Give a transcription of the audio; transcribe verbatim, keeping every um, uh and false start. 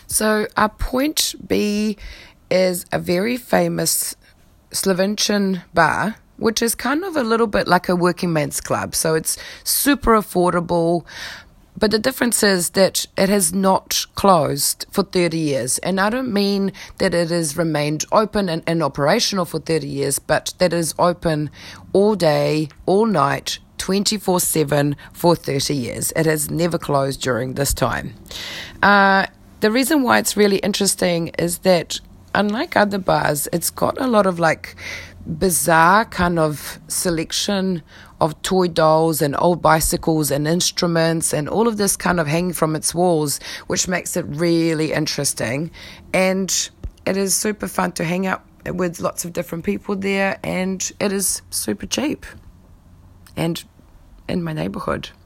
So our point B is a very famous Slovenčian bar, which is kind of a little bit like a working man's club. So it's super affordable. But the difference is that it has not closed for thirty years. And I don't mean that it has remained open and, and operational for thirty years, but that it is open all day, all night, twenty-four seven for thirty years. It has never closed during this time. Uh, the reason why it's really interesting is that unlike other bars, it's got a lot of like bizarre kind of selection of toy dolls and old bicycles and instruments and all of this kind of hanging from its walls, which makes it really interesting. And it is super fun to hang out with lots of different people there, and it is super cheap and in my neighborhood.